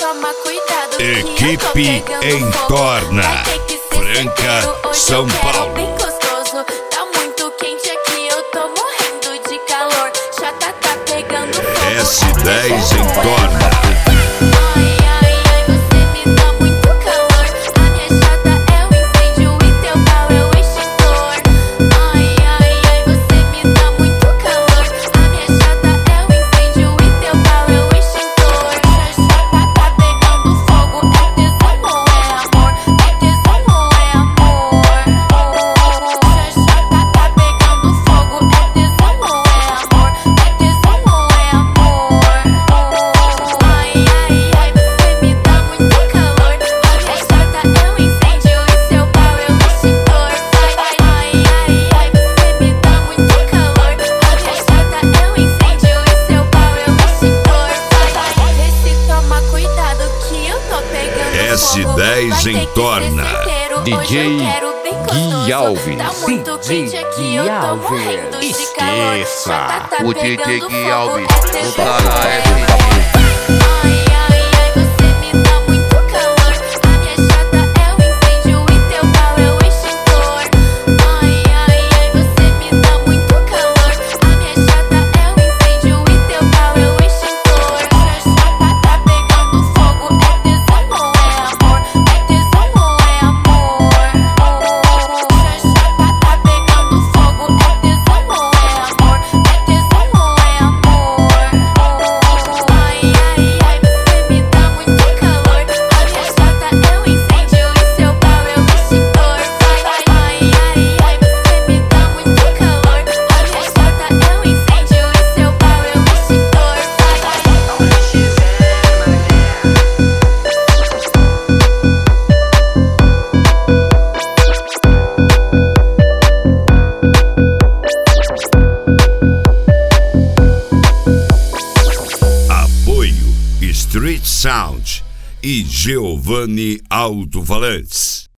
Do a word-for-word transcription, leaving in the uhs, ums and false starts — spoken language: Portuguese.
toma cuidado. Equipe Entorna, Franca, São Paulo. Bem gostoso, tá muito quente aqui, eu tô morrendo de calor. Já tá, tá pegando fogo. S dez Entorna. S dez Entorna. D J Gui Alves. D J Gui Alves. Esqueça o D J Gui Alves. O cara é Street Sound e Giovanni Alto-Falantes.